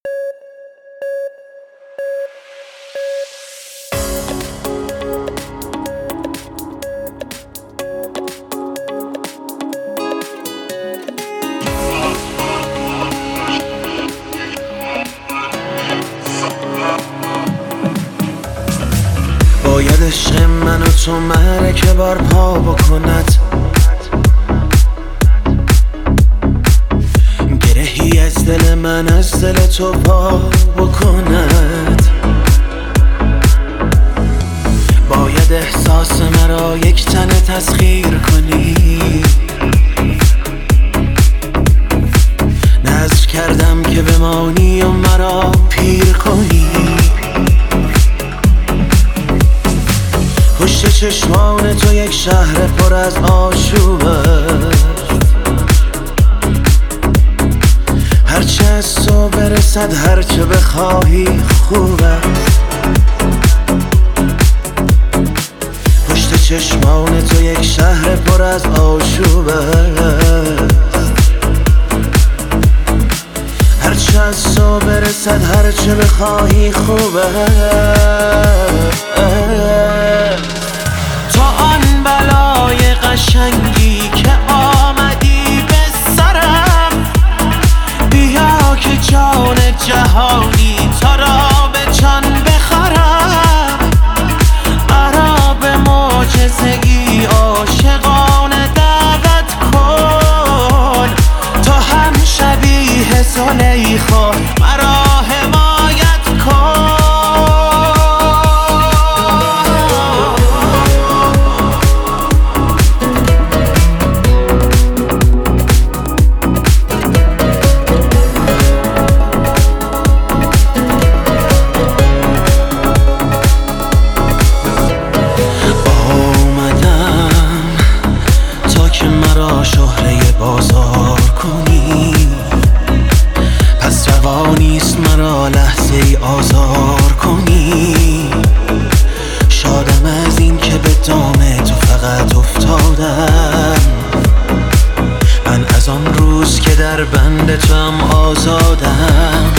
باید عشق من و تو معرکه بار پا بکند، گرهی از دل من از دل تو پا بکند. باید احساس مرا یک تنه تسخیر کنی، نذر کردم که بمانی و مرا پیر کنی. پشت چشمان تو یک شهر پر از آشوبه، هرچه از تو برسد هرچه بخواهی خوبه. پشت چشمان تو یک شهر پر از آشوبه، هرچه از تو برسد هرچه بخواهی خوبه. تو آن بلای قشنگی که آمدی به سرم، بیا که جان جهانی تا را به جان بخرم. مرا به معجزه‌ای عاشقانه دعوت کن، تو هم شبیه زلیخا مرا حمایت کن. شهره بازار کنی، پس روانیست مرا لحظه ای آزار کنی. شادم از این که به دام تو فقط افتادم، من از آن روز که در بند تو هم آزادم.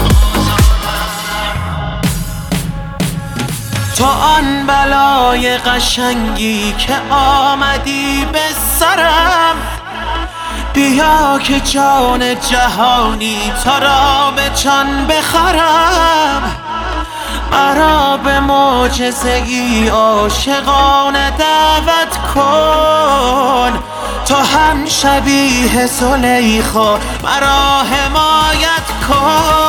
تو آن بلای قشنگی که آمدی به سرم، بیا که جان جهانی تا را به جان بخرم. مرا به معجزه‌ای عاشقانه دعوت کن، تو هم شبیه زلیخا مرا حمایت کن.